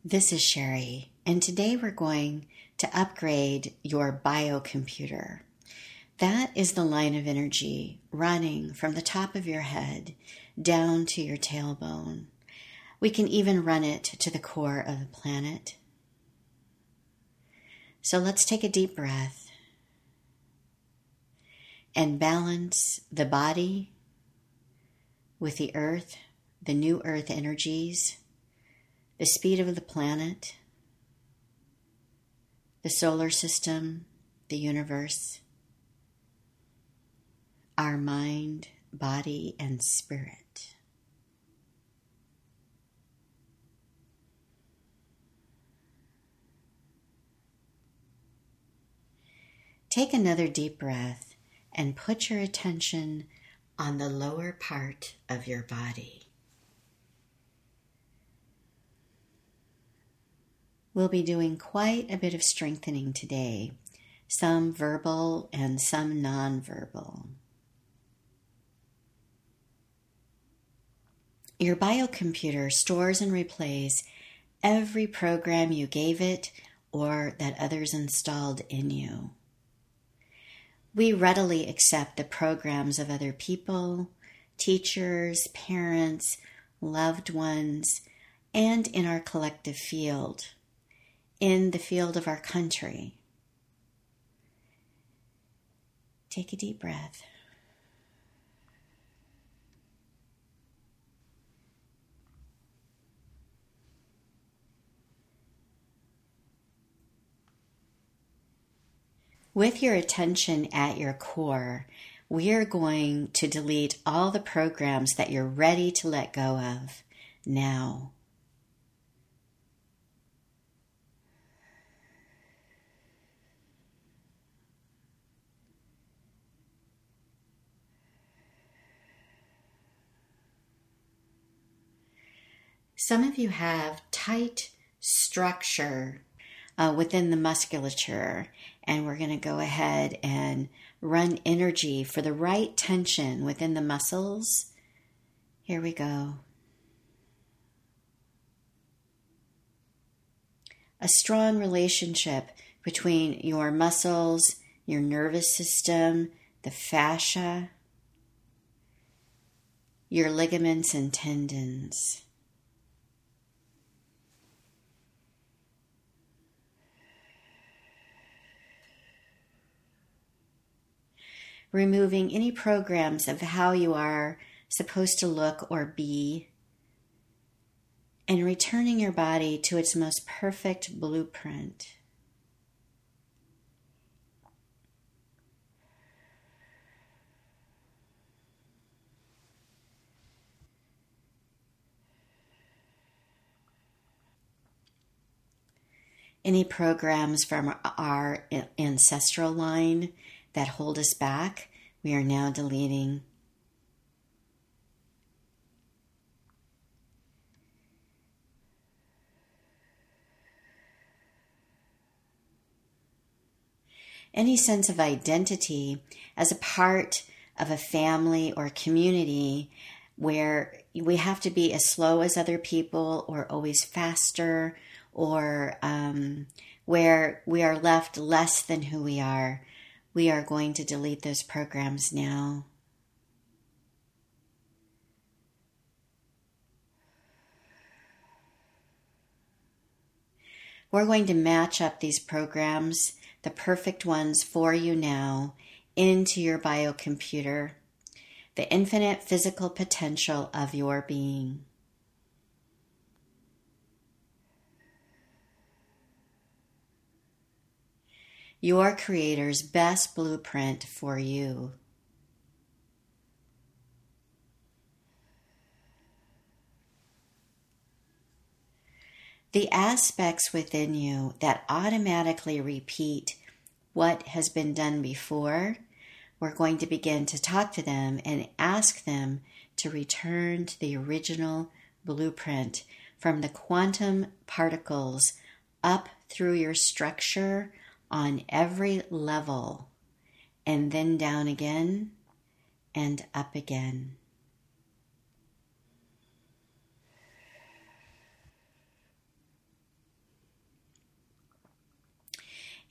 This is Sherry, and today we're going to upgrade your biocomputer. That is the line of energy running from the top of your head down to your tailbone. We can even run it to the core of the planet. So let's take a deep breath and balance the body with the earth, the new earth energies, the speed of the planet, the solar system, the universe, our mind, body, and spirit. Take another deep breath and put your attention on the lower part of your body. We'll be doing quite a bit of strengthening today, some verbal and some nonverbal. Your biocomputer stores and replays every program you gave it or that others installed in you. We readily accept the programs of other people, teachers, parents, loved ones, and in our collective field, in the field of our country. Take a deep breath. With your attention at your core, we are going to delete all the programs that you're ready to let go of now. Some of you have tight structure within the musculature, and we're going to go ahead and run energy for the right tension within the muscles. Here we go. A strong relationship between your muscles, your nervous system, the fascia, your ligaments and tendons. Removing any programs of how you are supposed to look or be, and returning your body to its most perfect blueprint. Any programs from our ancestral line that hold us back, we are now deleting. Any sense of identity as a part of a family or community where we have to be as slow as other people or always faster, or where we are left less than who we are going to delete those programs now. We're going to match up these programs, the perfect ones for you now, into your biocomputer, the infinite physical potential of your being. Your Creator's best blueprint for you. The aspects within you that automatically repeat what has been done before, we're going to begin to talk to them and ask them to return to the original blueprint from the quantum particles up through your structure on every level, and then down again and up again.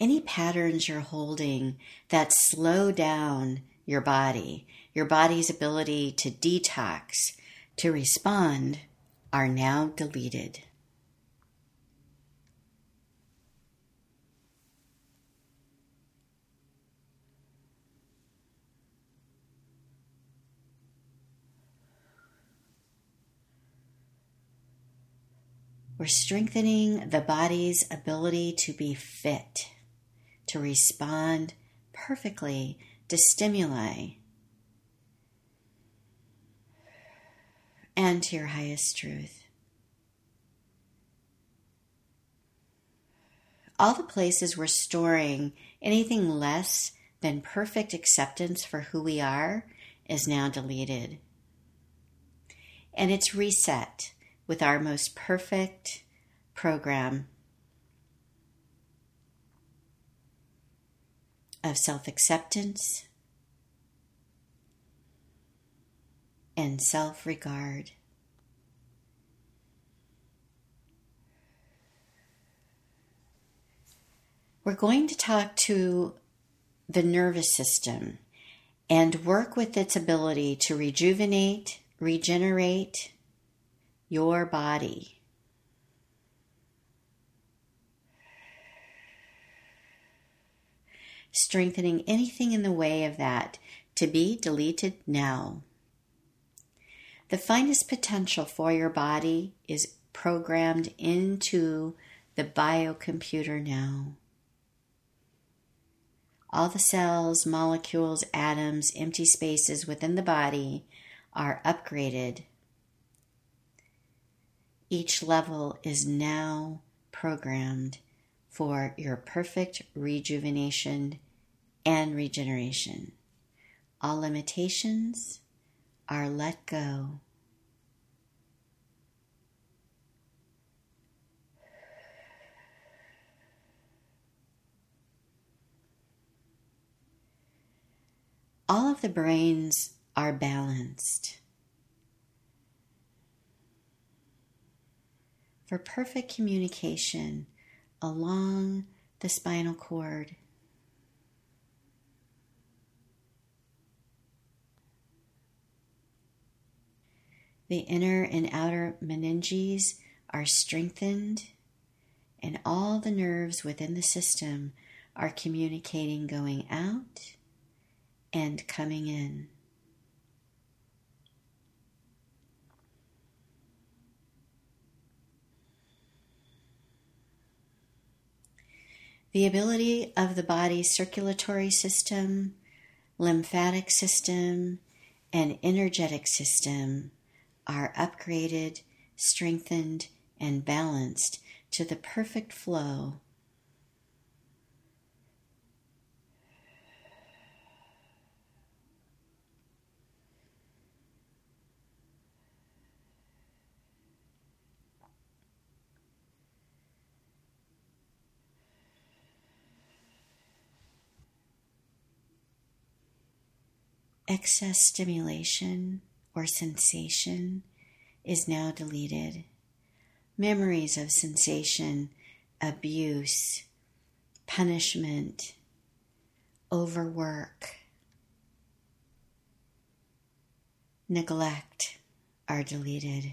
any patterns you're holding that slow down your body's ability to detox, to respond, are now deleted. We're strengthening the body's ability to be fit, to respond perfectly to stimuli and to your highest truth. All the places we're storing anything less than perfect acceptance for who we are is now deleted. And it's reset with our most perfect program of self-acceptance and self-regard. We're going to talk to the nervous system and work with its ability to rejuvenate, regenerate your body. Strengthening anything in the way of that to be deleted now. The finest potential for your body is programmed into the biocomputer now. All the cells, molecules, atoms, empty spaces within the body are upgraded. Each level is now programmed for your perfect rejuvenation and regeneration. All limitations are let go. All of the brains are balanced. For perfect communication along the spinal cord. The inner and outer meninges are strengthened, and all the nerves within the system are communicating going out and coming in. The ability of the body's circulatory system, lymphatic system, and energetic system are upgraded, strengthened, and balanced to the perfect flow. Excess stimulation or sensation is now deleted. Memories of sensation, abuse, punishment, overwork, neglect are deleted.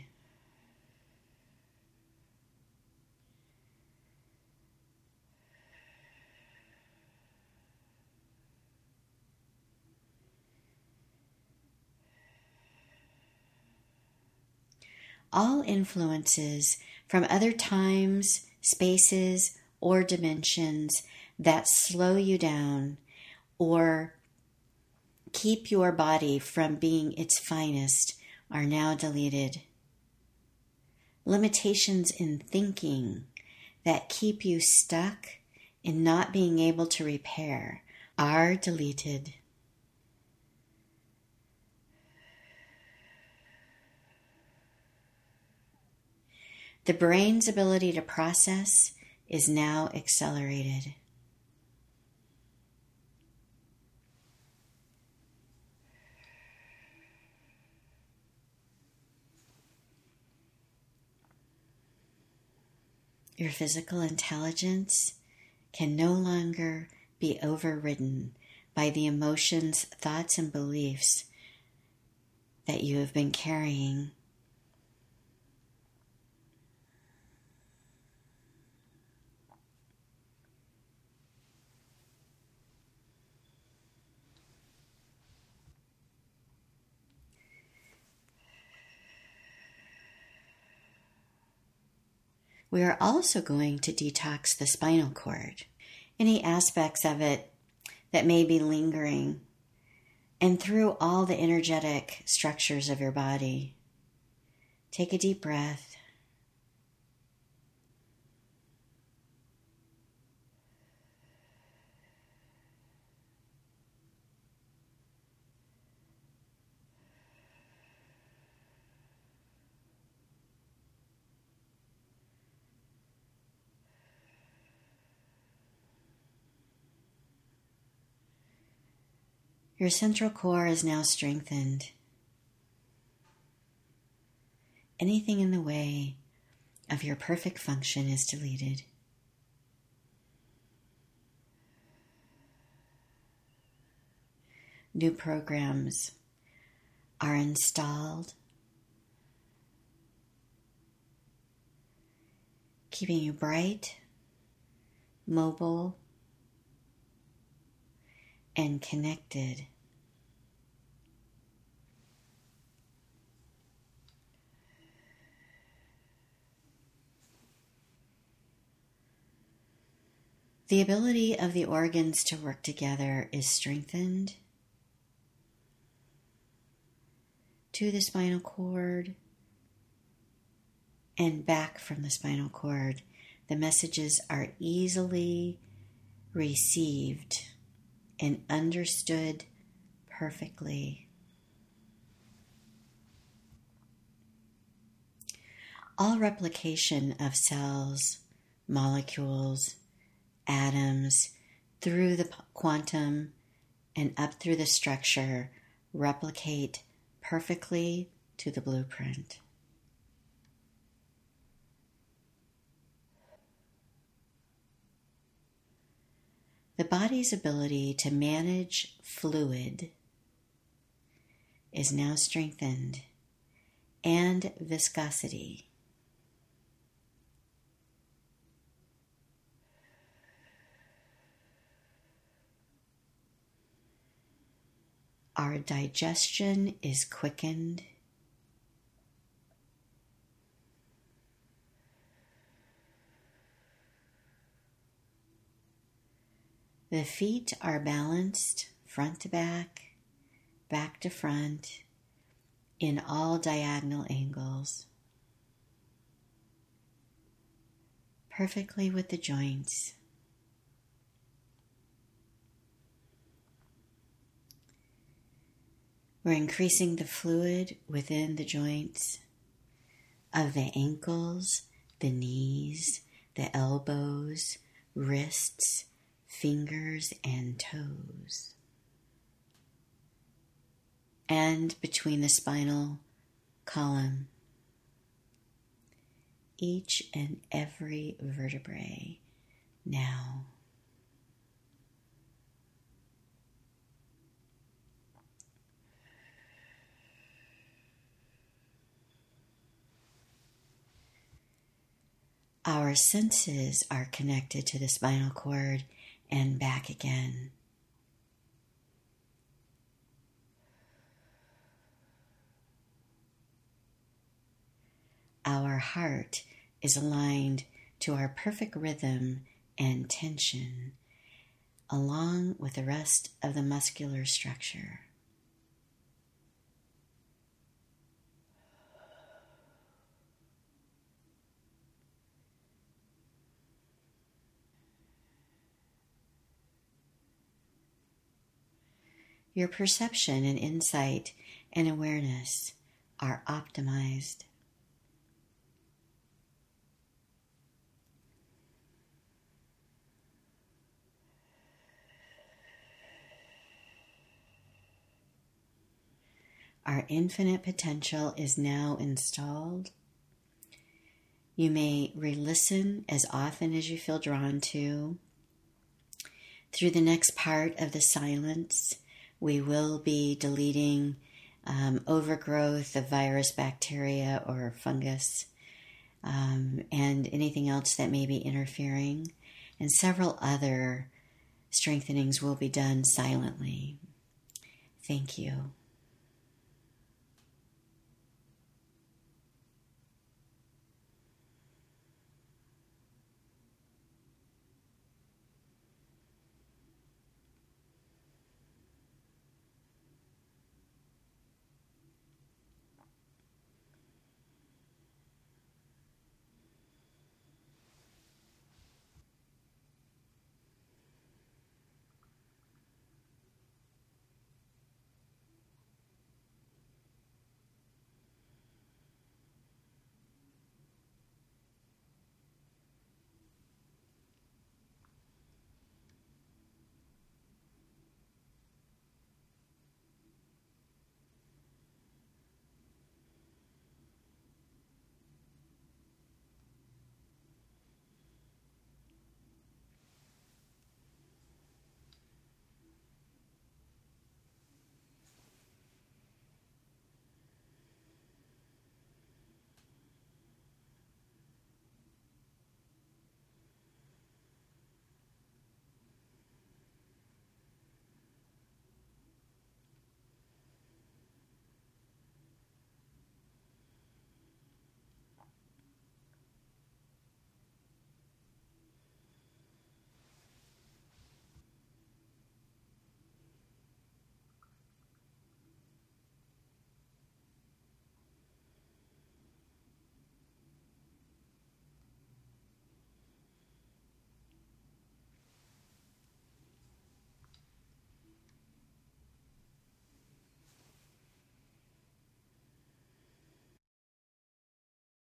All influences from other times, spaces, or dimensions that slow you down or keep your body from being its finest are now deleted. Limitations in thinking that keep you stuck in not being able to repair are deleted. The brain's ability to process is now accelerated. Your physical intelligence can no longer be overridden by the emotions, thoughts, and beliefs that you have been carrying. We are also going to detox the spinal cord, any aspects of it that may be lingering, and through all the energetic structures of your body. Take a deep breath. Your central core is now strengthened. Anything in the way of your perfect function is deleted. New programs are installed, keeping you bright, mobile, and connected. The ability of the organs to work together is strengthened to the spinal cord and back from the spinal cord. The messages are easily received and understood perfectly. All replication of cells, molecules, atoms, through the quantum and up through the structure, replicate perfectly to the blueprint. The body's ability to manage fluid is now strengthened, and viscosity. Our digestion is quickened. The feet are balanced, front to back, back to front, in all diagonal angles, perfectly with the joints. We're increasing the fluid within the joints of the ankles, the knees, the elbows, wrists, fingers, and toes. And between the spinal column, each and every vertebrae now. Our senses are connected to the spinal cord and back again. Our heart is aligned to our perfect rhythm and tension, along with the rest of the muscular structure. Your perception and insight and awareness are optimized. Our infinite potential is now installed. You may re-listen as often as you feel drawn to, Through the next part of the silence, we will be deleting overgrowth of virus, bacteria, or fungus, and anything else that may be interfering. And several other strengthenings will be done silently. Thank you.